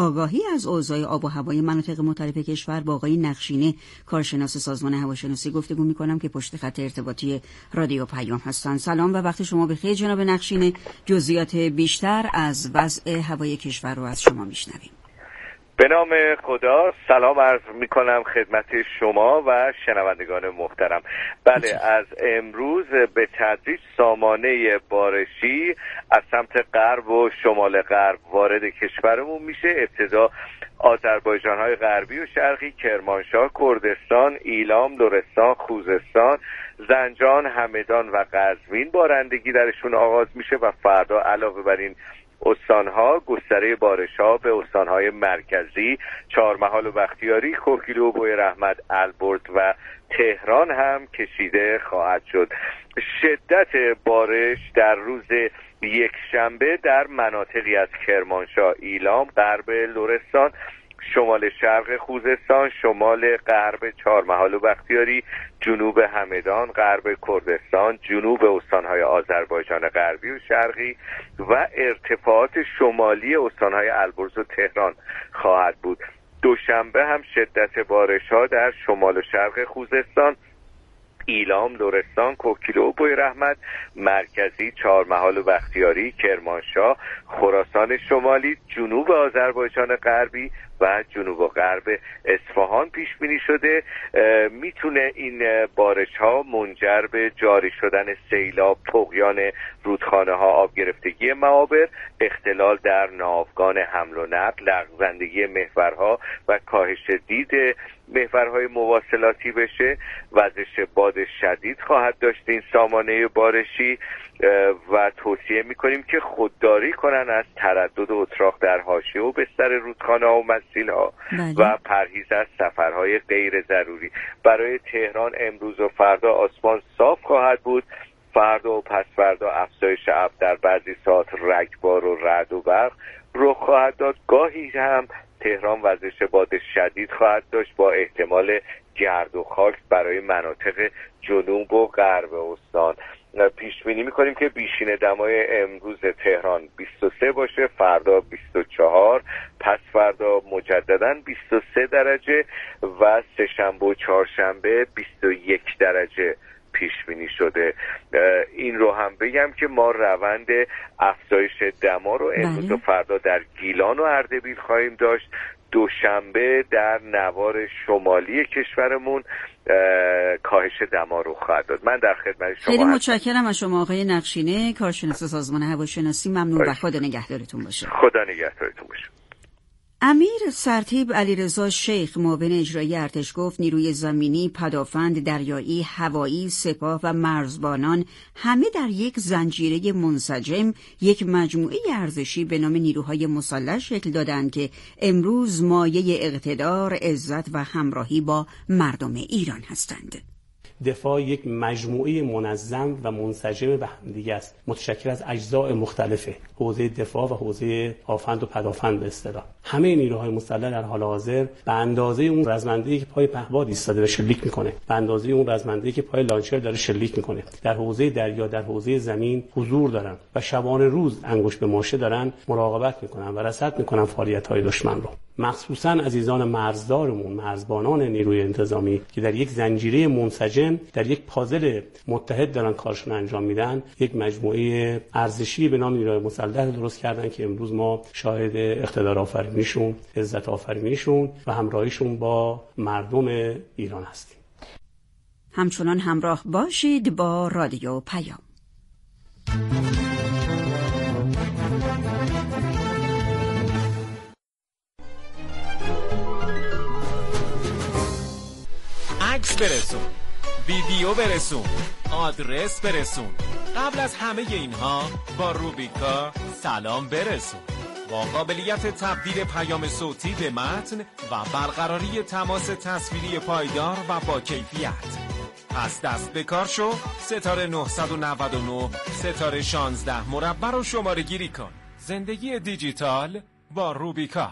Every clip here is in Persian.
آگاهی از اوضاع آب و هوای مناطق مختلف کشور با آقای نقشینه، کارشناس سازمان هواشناسی گفتگو می‌کنم که پشت خط ارتباطی رادیو پیام هستن. سلام و وقت شما بخیر جناب نقشینه. جزئیات بیشتر از وضع هوای کشور رو از شما میشنویم. به نام خدا، سلام عرض میکنم خدمت شما و شنوندگان محترم. بله، از امروز به تدریج سامانه بارشی از سمت غرب و شمال غرب وارد کشورمون میشه. ابتدا آذربایجان‌های غربی و شرقی، کرمانشاه، کردستان، ایلام، لرستان، خوزستان، زنجان، همدان و قزوین بارندگی درشون آغاز میشه و فردا علاوه بر این استانها گستره بارش‌ها به استانهای مرکزی، چهارمحال و بختیاری، کوهگیلو و بوی رحمت، البرز و تهران هم کشیده خواهد شد. شدت بارش در روز یکشنبه در مناطقی از کرمانشاه، ایلام، غرب لرستان، شمال شرق خوزستان، شمال غرب چهارمحال و بختیاری، جنوب همدان، غرب کردستان، جنوب استانهای آذربایجان غربی و شرقی و ارتفاعات شمالی استانهای البرز و تهران خواهد بود. دوشنبه هم شدت بارش‌ها در شمال و شرق خوزستان، ایلام، لرستان، کوهگیلو و بوی رحمت، مرکزی، چهارمحال و بختیاری، کرمانشاه، خراسان شمالی، جنوب آذربایجان غربی و جنوب و غرب اصفهان پیش بینی شده. میتونه این بارش ها منجر به جاری شدن سیلاب، طغیان رودخانه ها، آب گرفتگی معابر، اختلال در ناوگان حمل و نقل، لغزندگی محورها و کاهش دید محورهای مواصلاتی بشه. وزش باد شدید خواهد داشت این سامانه بارشی و توصیه میکنیم که خودداری کنن از تردد اتراق در حاشیه و بستر رودخانه ها و مسیل‌ها و پرهیز از سفرهای غیر ضروری. برای تهران امروز و فردا آسمان صاف خواهد بود. فردا و پس فردا افزایش ابر در بعضی ساعت رگبار و رعد و برق رخ خواهد داد. گاهی هم تهران وزش باد شدید خواهد داشت با احتمال گرد و خاک برای مناطق جنوب و غرب استان. پیش بینی می‌کنیم که بیشین دمای امروز تهران 23 باشه، فردا 24، پس فردا مجدداً 23 درجه و سه‌شنبه و چهارشنبه 21 درجه پیش بینی شده. این رو هم بگم که ما روند افزایش دما رو امروز و فردا در گیلان و اردبیل خواهیم داشت. دوشنبه در نوار شمالی کشورمون کاهش دما رو خواهد داد. من در خدمت شما خیلی متشکرم از شما آقای نقشینه، کارشناس سازمان هواشناسی. ممنون و خدا نگهدارتون باشه. خدا نگهدارتون باشه. امیر سرتیپ علیرضا شیخ، معاون اجرایی ارتش گفت نیروی زمینی، پدافند، دریایی، هوایی، سپاه و مرزبانان همه در یک زنجیره منسجم یک مجموعه ارزشی به نام نیروهای مسلح شکل دادند که امروز مایه اقتدار، عزت و همراهی با مردم ایران هستند. دفاع یک مجموعه منظم و منسجم به همدیگه است، متشکل از اجزاء مختلفه، حوزه دفاع و حوزه آفند و پدافند به اصطلاح. همه نیروهای مسلح در حال حاضر به اندازه اون رزمنده‌ای که پای پهپاد ایستاده و شلیک میکنه، به اندازه اون رزمنده‌ای که پای لانچر داره شلیک میکنه، در حوزه دریا، در حوزه زمین حضور دارن و شبانه روز انگشت به ماشه دارن مراقبت میکنن و رصد میکنن فعالیت‌های دشمن رو. مخصوصاً عزیزان مرزدارمون، مرزبانان نیروی انتظامی که در یک زنجیره منسجم، در یک پازل متحد دارن کارشون انجام میدن، یک مجموعه ارزشی به نام نیروهای مسلح درست کردن که امروز ما شاهد اقتدار آفرینیشون، عزت آفرینیشون و همراهیشون با مردم ایران هستیم. همچنان همراه باشید با رادیو پیام. عکس برسون، ویدیو برسون، آدرس برسون. قبل از همه اینها با روبیکا سلام برسون. با قابلیت تبدیل پیام صوتی به متن و برقراری تماس تصویری پایدار و با کیفیت. پس دست به کار شو، ستاره 999 ستاره 16 مربع رو شماره گیری کن. زندگی دیجیتال با روبیکا.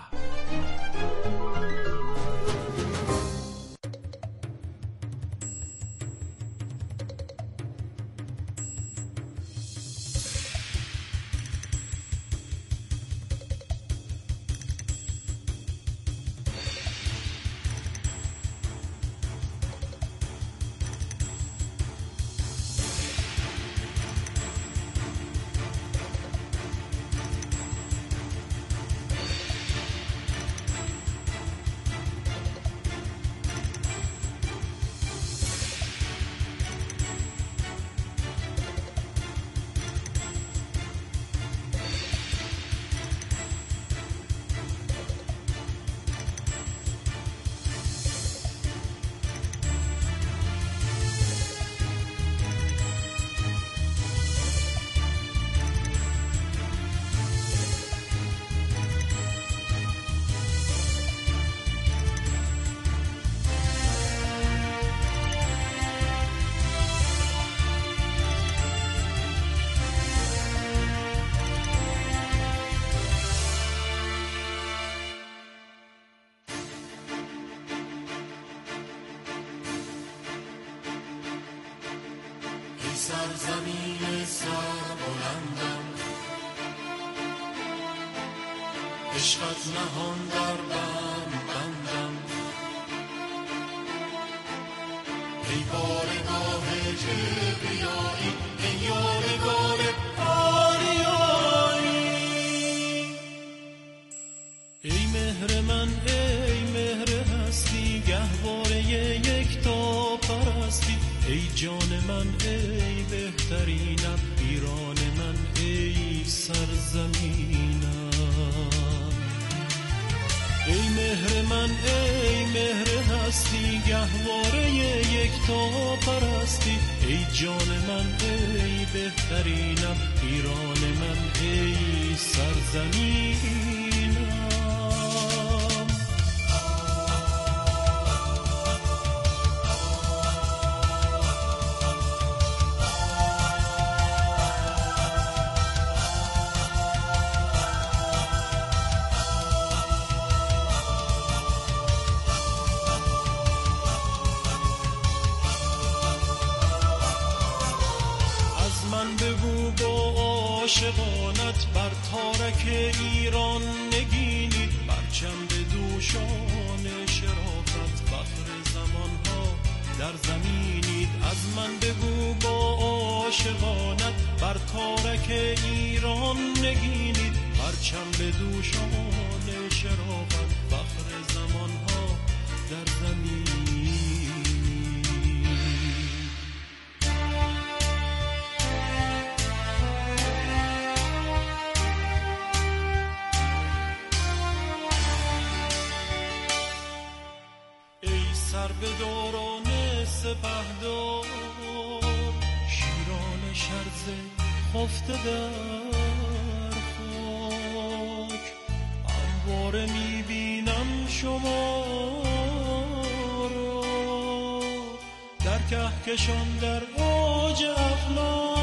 سرزمین سربلندم، عشقت نهان در بندم، ای بارگاه کبریایی، ای یادگار آریایی. ای مهر من، ای مهر هستی، گهواره یک تا پرستی، ای جان من، ای بهترینم، ایران من، ای سرزمینم. ای مهر من، ای مهر هستی، گهواره یک تا پرستی، ای جان من، ای بهترینم، ایران من، ای سرزمینم. عاشقانت بر تارک ایران نگینی، پرچم به دوشان شرافت، فخر زمانها در زمینید. از من بگو با عاشقانت بر تارک ایران نگینید، پرچم به دوشان شرافت، فخر زمانها در زمینید. به دوران سپهدار، شیران شرزه خفته در خاک، همواره میبینم شما را در کهکشان در اوج افلاک.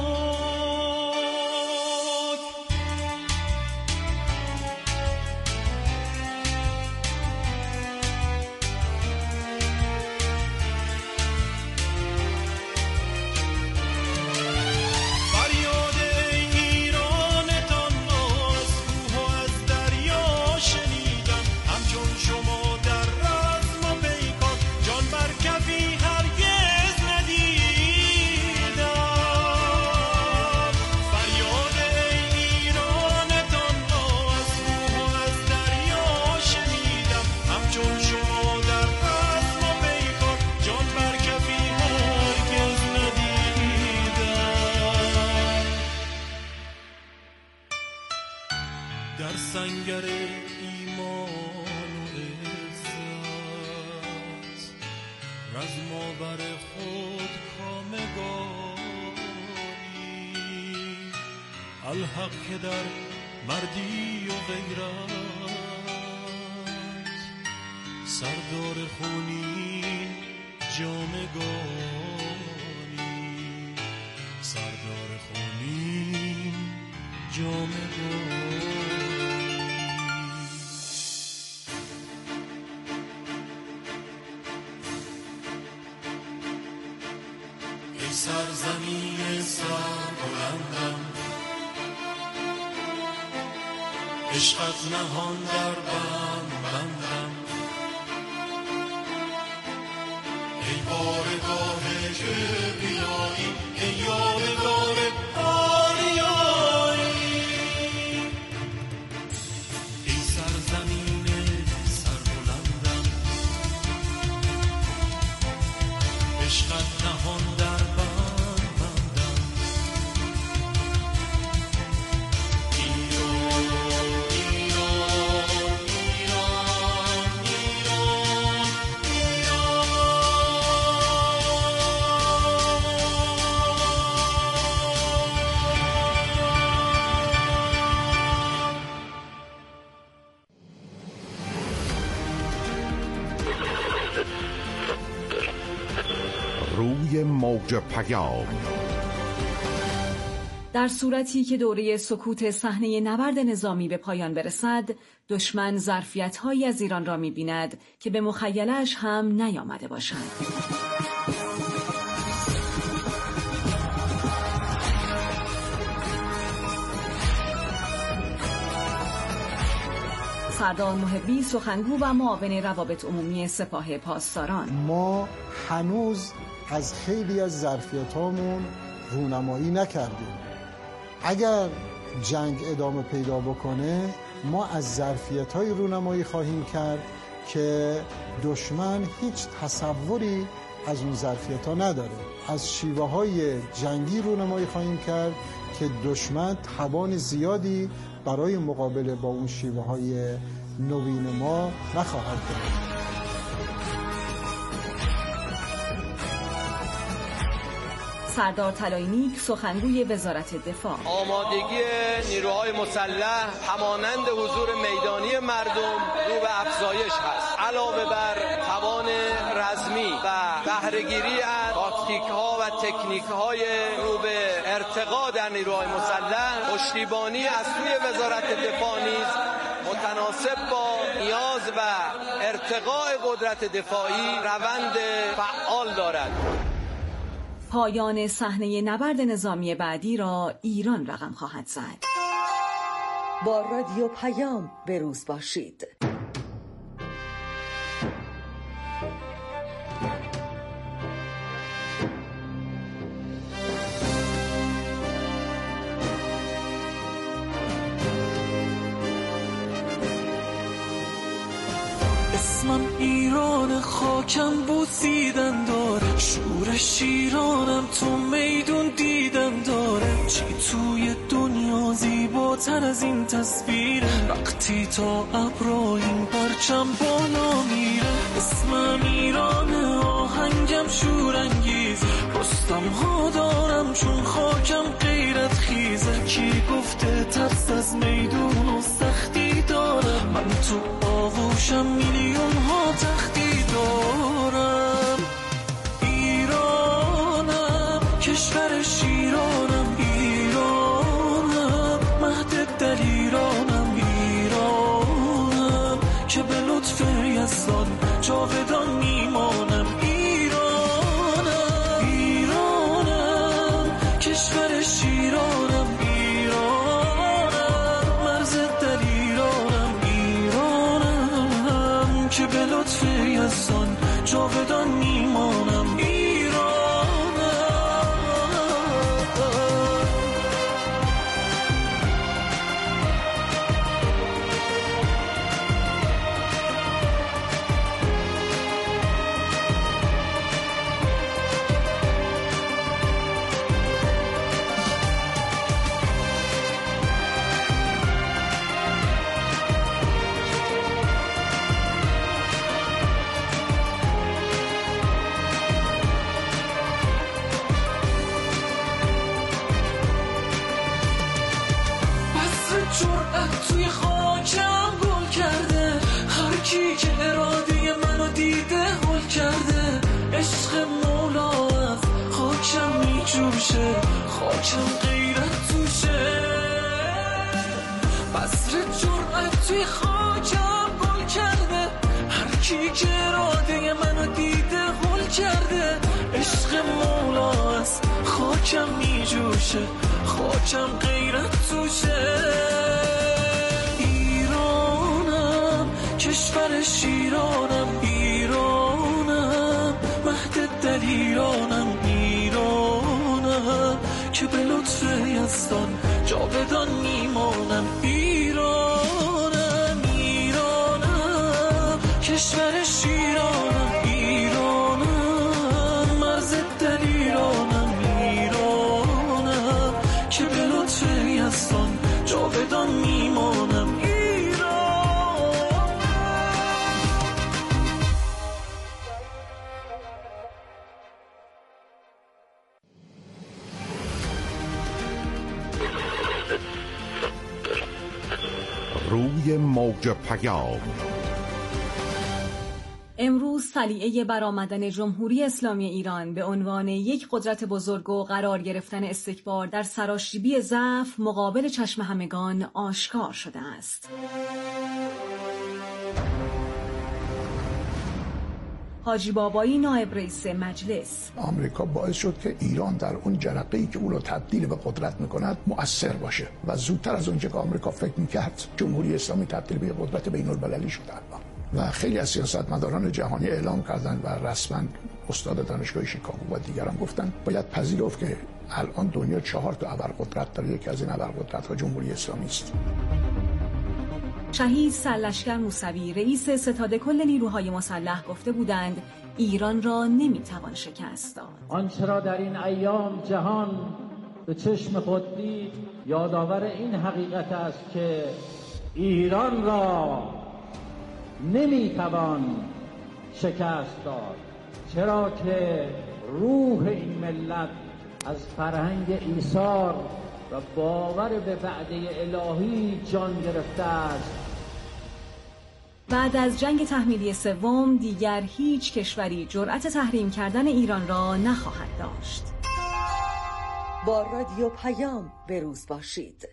در سنگر ایمان و عزت، رزم‌آور خود کامگانی، الحق که در مردی و غیرت، سردار خونین جامگانی، سردار خونین جامگانی. سرزمین سربلندم، عشقت نهان در بندم، ای بارگاه کبریایی، ای یادگار آریایی. ای سرزمین سربلندم، عشقت نهان در روی موج پیام. در صورتی که دوره سکوت صحنه نبرد نظامی به پایان برسد، دشمن ظرفیت‌هایی از ایران را می‌بیند که به مخیله‌اش هم نیامده باشند. سردار محبی سخنگو و معاون روابط عمومی سپاه پاسداران: ما هنوز از خیلی از ظرفیتامون رونمایی نکردیم. اگر جنگ ادامه پیدا بکنه ما از ظرفیت‌های رونمایی خواهیم کرد که دشمن هیچ تصوری از اون ظرفیت‌ها نداره. از شیوه‌های جنگی رونمایی خواهیم کرد که دشمن توان زیادی برای مقابله با اون شیوه‌های نوین ما نخواهد داشت. سردار طلایی‌نیک سخنگوی وزارت دفاع: آمادگی نیروهای مسلح همانند حضور میدانی مردم رو به افزایش هست. علاوه بر توان رزمی و بهره‌گیری از تاکتیک‌ها و تکنیک‌های رو به ارتقا در نیروهای مسلح، پشتیبانی از سوی وزارت دفاع نیز متناسب با نیاز و ارتقاء قدرت دفاعی روند فعال دارد. پایان صحنه نبرد نظامی بعدی را ایران رقم خواهد زد. با رادیو پیام به روز باشید. اسمم ایران، خاکم بوسیدن داره، شور شیرانم تو میدون دیدن داره. چی توی دنیا زیباتر از این تصویره، وقتی تا ابراهیم پرچم بالا میره. اسمم ایران، آهنگم شورانگیز، رستم ها دارم چون خاکم غیرت خیزه. کی گفته ترس از میدون و سختی دارم، من تو آغوشم میلیون ها تختی دارم. ایرانم، کشور شیرانم، ایرانم، مهد دلیرانم، ایرانم که به لطف یزدان جاودان میمانم. ایرانم، ایرانم، کشور شیرانم، ایرانم، مرز دلیرانم، ایرانم که به لطف یزدان جاودان میمانم. جرأت توی خاکم گل کرده، هر کی که اراده منو دیده هل کرده. عشق مولا از خاکم میجوشه، خاکم غیرت توشه. بذر جرأت توی خاکم گل کرده، هر کی که اراده منو دیده هل کرده. عشق مولا از خاکم میجوشه، خاکم غیرت توشه. ایرانم، کشور شیرانم، ایرانم، مهد دلیرانم، ایرانم که به لطف یزدان جاودان میمانم. ایرانم، ایرانم، کشور شیرانم، ایرانم، مرز دلیرانم، ایرانم که به لطف یزدان جاودان میمانم. روی موج پیام. امروز طلیعه برآمدن جمهوری اسلامی ایران به عنوان یک قدرت بزرگ و قرار گرفتن استکبار در سراشیبی ضعف مقابل چشم همگان آشکار شده است. حاجی بابایی نایب رئیس مجلس: آمریکا باعث شد که ایران در اون جرقه‌ای که اون رو تبدیل به قدرت می‌کند مؤثر باشه و زودتر از اونچه که آمریکا فکر می‌کرد جمهوری اسلامی تبدیل به قدرت بین‌المللی شد. و خیلی از سیاستمداران جهانی اعلام کردن و رسما استاد دانشگاه شیکاگو و دیگران گفتن باید پذیرفت که الان دنیا 4 ابرقدرت داره، یکی از این ابرقدرت‌ها جمهوری اسلامی است. شهید سرلشکر موسوی رئیس ستاد کل نیروهای مسلح گفته بودند ایران را نمیتوان شکست داد. آنچه را در این ایام جهان به چشم خود دید یادآور این حقیقت است که ایران را نمیتوان شکست داد، چرا که روح این ملت از فرهنگ ایثار و باور به وعده الهی جان گرفته است. بعد از جنگ تحمیلی سوم دیگر هیچ کشوری جرأت تحریم کردن ایران را نخواهد داشت. با رادیو پیام بروز باشید.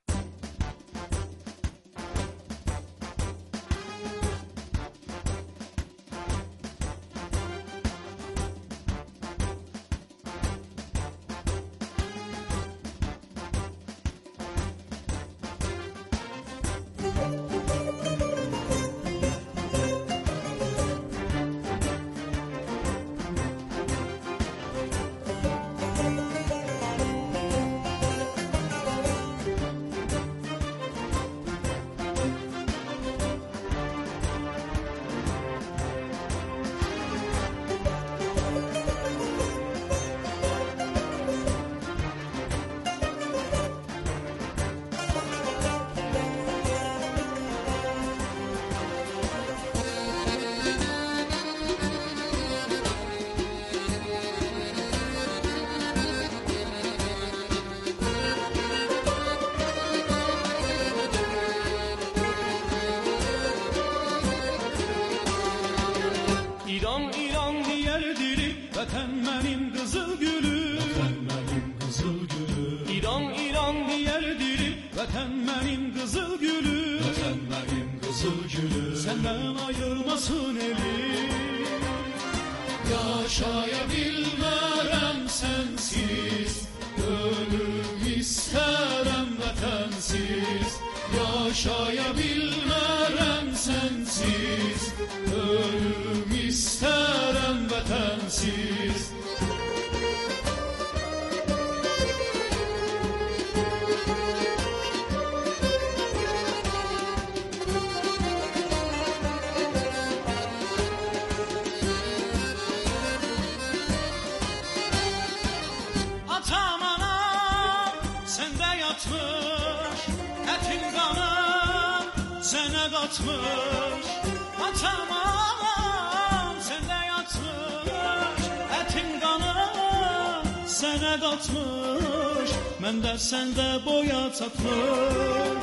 Mən də səndə boya çatmış.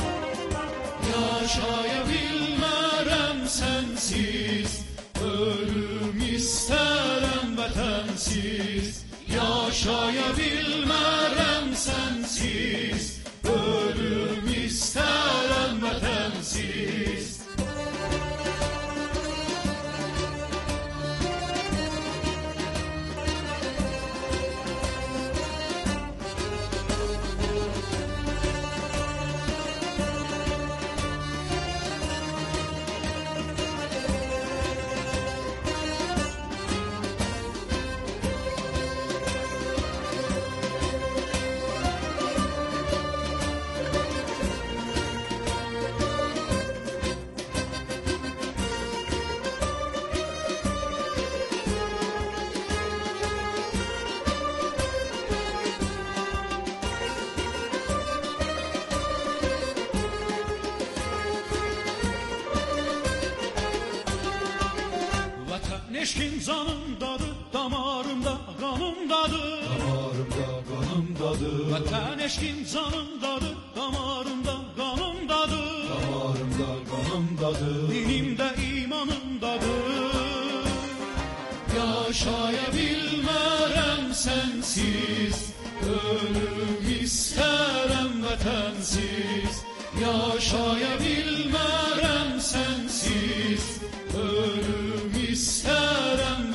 Yaşaya bilmərəm sənsiz, ölüm istərəm vətənsiz. Yaşaya bilmərəm sənsiz, ölüm istərəm vətənsiz. Eşkin canımdadır, damarımda qanımdadır. Damarımda qanımdadır. Vətən eşkin canımdadır, damarımda qanımdadır. Damarımda qanımdadır. Dinimdə imanımdadır. Yaşaya bilmərəm sənsiz, ölüm istərəm vətənsiz. Yaşaya bilmərəm sənsiz, ölüm istərəm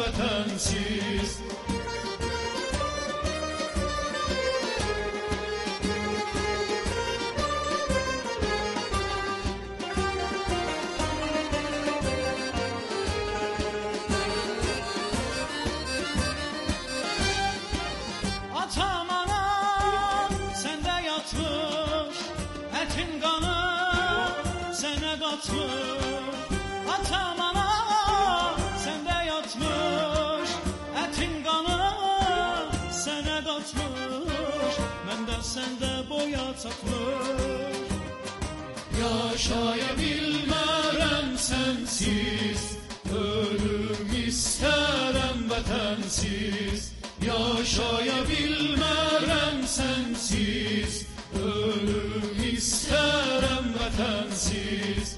sensiz, ölüm isterim vatansiz. Yaşayabilmem sensiz, ölüm isterim vatansiz.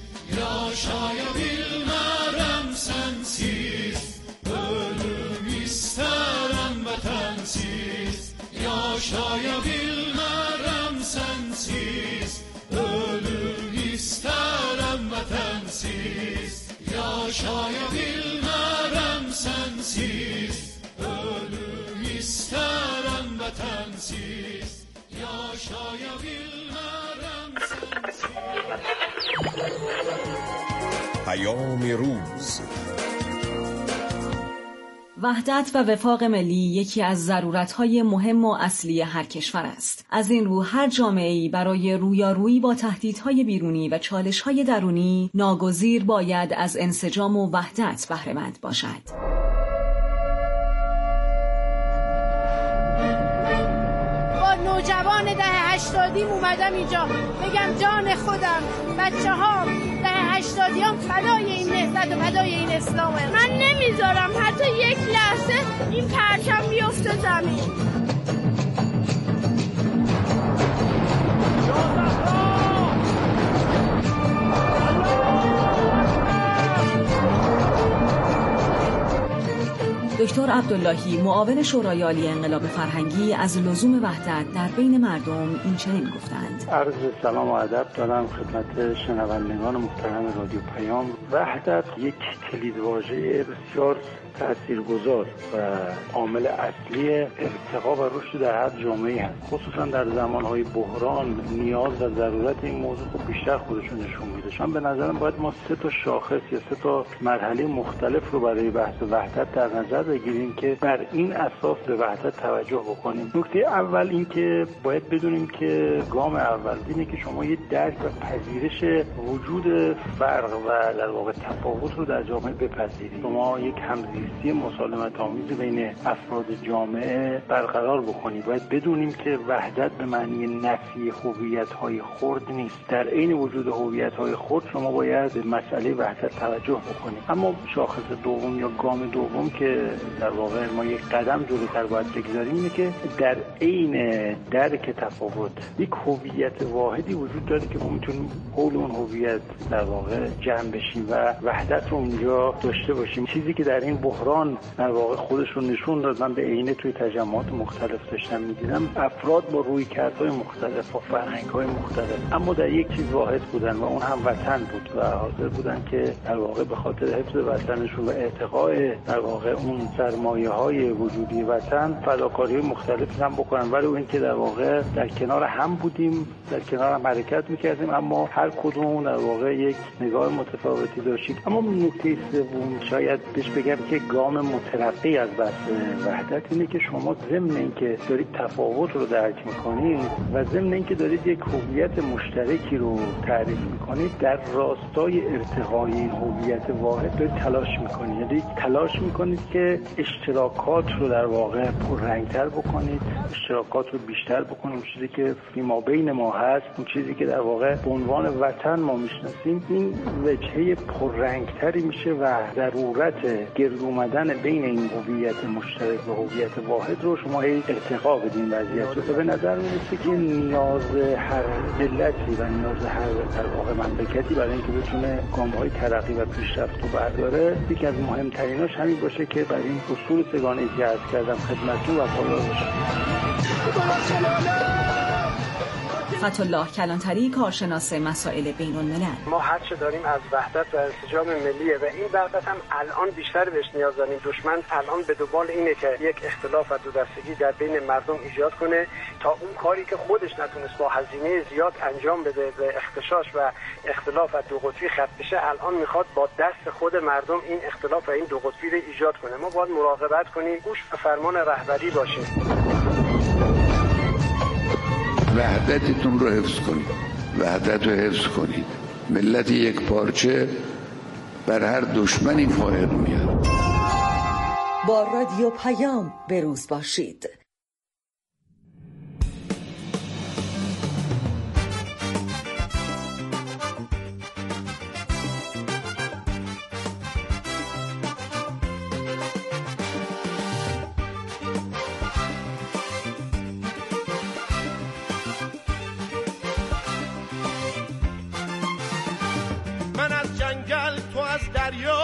Yaşayabilmem sensiz, ölüm isterim vatansiz. Yaşayabilmem sensiz, ölüm isterim vatansiz. Yaşayabilmem sensiz, ölüm isterim vatansiz. Yaşayabilmem sensiz. پیام روز. وحدت و وفاق ملی یکی از ضرورت‌های مهم و اصلی هر کشور است. از این رو هر جامعه‌ای برای رویارویی با تهدیدهای بیرونی و چالش‌های درونی ناگزیر باید از انسجام و وحدت بهره‌مند باشد. نوجوان دهه 80 اومدم اینجا بگم جان خودم، بچه ها دهه 80 فدای این نهضت و فدای این اسلامه. من نمیذارم حتی یک لحظه این پرچم بیفته زمین. دکتر عبداللهی معاون شورای عالی انقلاب فرهنگی از لزوم وحدت در بین مردم این چنین گفتند: عرض سلام و ادب دارم خدمت شنوندگان محترم رادیو پیام. وحدت یک کلیدواژه بسیار تاثیرگذار و عامل اصلی ارتقا و رشد در هر جامعه‌ای هست. خصوصا در زمانهای بحران نیاز و ضرورت این موضوع خب بیشتر خودشون نشون میده. من به نظرم باید ما 3 تا شاخص یا 3 تا مرحله مختلف رو برای بحث وحدت در نظر بگیریم که بر این اساس به وحدت توجه بکنیم. نکته اول این که باید بدونیم که گام اول اینه که شما یه درک و پذیرش وجود فرق و در واقع تفاوت رو در جامعه بپذیرید. شما یک همزیستی مسالمت آمیز بین افراد جامعه برقرار بکنید. باید بدونیم که وحدت به معنی نفی هویت‌های خرد نیست. در عین وجود هویت‌های خرد شما باید به مسئله وحدت توجه بکنید. اما شاخص دوم یا گام دوم که در واقع ما یک قدم جلوتر باید بگذاریم اینه که در عین درک تفاوت یک هویت واحدی وجود داره که ما میتونیم حول اون هویت در واقع جمع بشیم و وحدت رو اونجا داشته باشیم. چیزی که در این بحران در واقع خودش رو نشون داد، من به عینه توی تجمعات مختلف داشتم می‌دیدم، افراد با رویکردهای مختلف و فرهنگ‌های مختلف اما در یک چیز واحد بودن و اون هم وطن بود و حاضر بودن که در واقع به خاطر حفظ وطنشون و ارتقاء در واقع اون سرمایه‌های وجودی وطن فداکاری‌های مختلفی هم بکنن. ولی اون که در واقع در کنار هم بودیم، در کنار هم حرکت می‌کردیم، اما هر کدوم در واقع یک نگاه متفاوتی داشتیم. اما نکته سوم شاید بهش بگم که گام مترقی از بحث وحدت اینه که شما ضمن اینکه دارید تفاوت رو درک می‌کنید و ضمن اینکه دارید یک هویت مشترکی رو تعریف می‌کنید، در راستای ارتقای این هویت واحد دارید تلاش می‌کنید. یعنی تلاش می‌کنید که اشتراکات رو در واقع پررنگ‌تر بکنید، اشتراکات رو بیشتر بکنید. چیزی که فیما بین ما هست، اون چیزی که در واقع به عنوان وطن ما میشناسیم، این وجهه پررنگ‌تری میشه و ضرورت گرد اومدن بین این هویت مشترک و هویت واحد رو شما ارتقا بدین وضعیت رو. به نظر میرسه که نیاز هر ملتی و نیاز هر در واقع مملکتی برای اینکه بتونه گام‌های ترقی و پیشرفت رو برداره، یکی از مهمتریناش همین باشه که برای این اصول سگانه‌ای که عرض کردم خدمتتون وفادار باشه. فتح‌الله کلانتری، کارشناس مسائل بین‌الملل: ما هر چه داریم از وحدت و انسجام ملیه و این وحدت هم الان بیشتر بهش نیاز داریم. دشمن الان به دنبال اینه که یک اختلاف و دودستگی در بین مردم ایجاد کنه تا اون کاری که خودش نتونست با هزینه زیاد انجام بده به اختشاش و اختلاف و دو قطبی ختم بشه، الان میخواد با دست خود مردم این اختلاف و این دو قطبی رو ایجاد کنه. ما باید مراقبت کنیم، گوش به فرمان رهبری باشیم. وحدتتون رو حفظ کنید، وحدت رو حفظ کنید. ملت یک پارچه بر هر دشمنی فائق میاد. با رادیو پیام بروز باشید.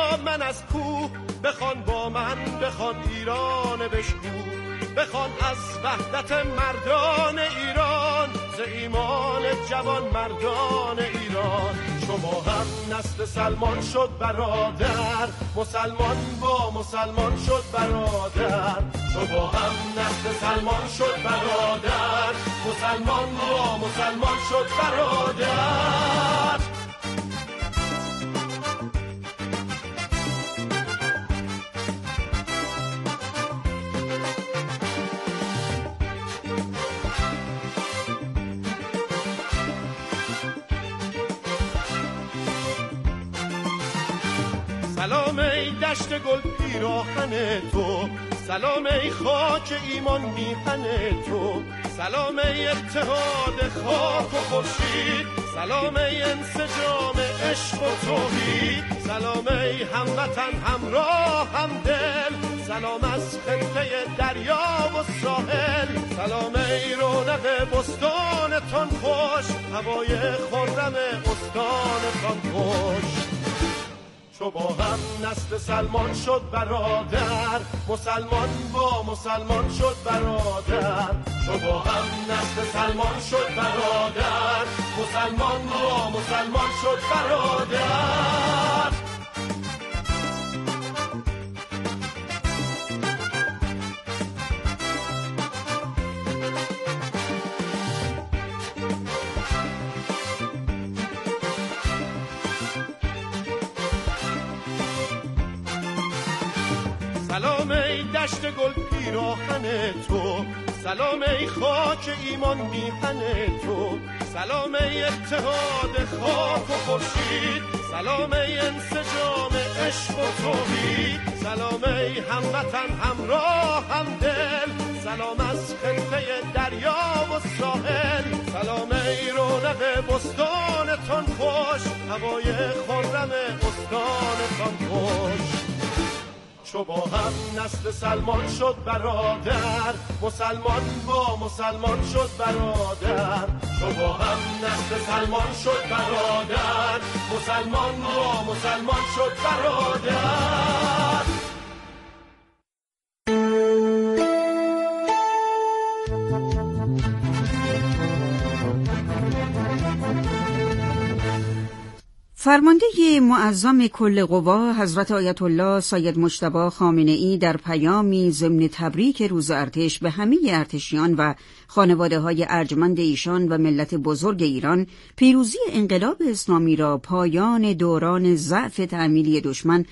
با من از کوه، بخوان با من، بخوان ایران بشکوه، بخوان از وحدت مردان ایران، ز ایمان جوان مردان ایران. شما هم نسل سلمان شد برادر، مسلمان با مسلمان شد برادر. شما هم نسل سلمان شد برادر، مسلمان با مسلمان شد برادر. سلام ای دشت گل پیراهن تو، سلام ای خاک ایمان میهن تو، سلام ای اتحاد خاک و خورشید، سلام ای انسجام عشق و توحید، سلام ای هموطن همراه همدل، سلام از خطه دریا و ساحل، سلام ای رونق بستانتان خوش، هوای خرم استانتان خوش. چو با هم نسل سلمان شد برادر، مسلمان با مسلمان شد برادر. چو با هم نسل سلمان شد برادر، مسلمان با مسلمان شد برادر. سلام ای دشت گل پیراهن تو، سلام ای خاک ایمان میهن تو، سلام ای اتحاد خاک و خورشید، سلام ای انسجام عشق و توحید، سلام ای هموطن همراه همدل، سلام از خطه دریا و ساحل، سلام ای رونق بستانتان خوش، هوای خرم استانتان خوش. چو با هم نسل سلمان شد برادر، مسلمان با مسلمان شد برادر. چو با هم نسل سلمان شد برادر، مسلمان با مسلمان شد برادر. فرمانده معظم کل قوا حضرت آیت الله سید مجتبی خامنه‌ای در پیامی ضمن تبریک روز ارتش به همه ارتشیان و خانواده‌های ارجمند ایشان و ملت بزرگ ایران پیروزی انقلاب اسلامی را پایان دوران ضعف تعمیلی دشمن